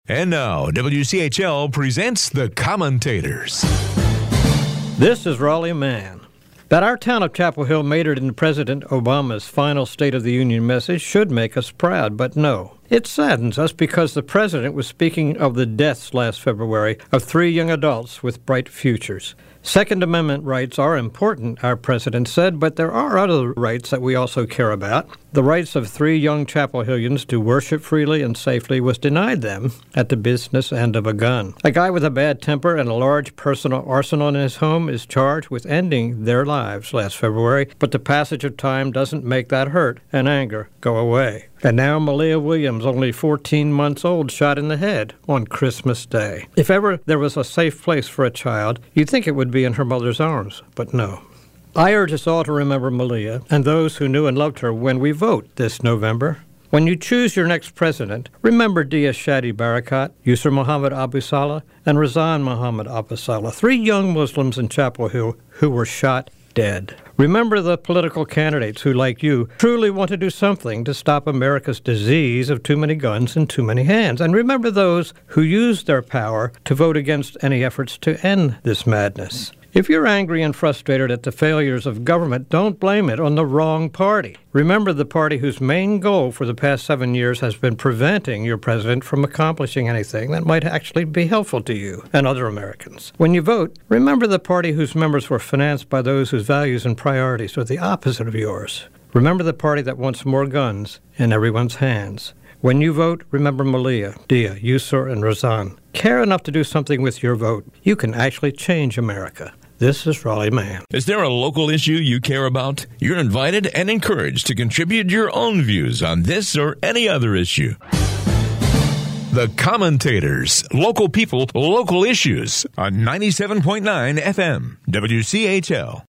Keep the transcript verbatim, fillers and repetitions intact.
And now, W C H L presents The Commentators. This is Raleigh Mann. That our town of Chapel Hill made it into President Obama's final State of the Union message should make us proud, but no. It saddens us because the president was speaking of the deaths last February of three young adults with bright futures. Second Amendment rights are important, our president said, but there are other rights that we also care about. The rights of three young Chapel Hillians to worship freely and safely was denied them at the business end of a gun. A guy with a bad temper and a large personal arsenal in his home is charged with ending their lives last February, but the passage of time doesn't make that hurt and anger go away. And now Malia Williams, only fourteen months old, shot in the head on Christmas Day. If ever there was a safe place for a child, you'd think it would be in her mother's arms, but no. I urge us all to remember Malia and those who knew and loved her when we vote this November. When you choose your next president, remember Dia Shadi Barakat, Yusur Muhammad Abu Salah, and Razan Muhammad Abu Salah, three young Muslims in Chapel Hill who were shot dead. Remember the political candidates who, like you, truly want to do something to stop America's disease of too many guns in too many hands. And remember those who use their power to vote against any efforts to end this madness. If you're angry and frustrated at the failures of government, don't blame it on the wrong party. Remember the party whose main goal for the past seven years has been preventing your president from accomplishing anything that might actually be helpful to you and other Americans. When you vote, remember the party whose members were financed by those whose values and priorities are the opposite of yours. Remember the party that wants more guns in everyone's hands. When you vote, remember Malia, Dia, Yusur, and Razan. Care enough to do something with your vote. You can actually change America. This is Raleigh Mann. Is there a local issue you care about? You're invited and encouraged to contribute your own views on this or any other issue. The Commentators, local people, local issues on ninety-seven point nine F M, W C H L.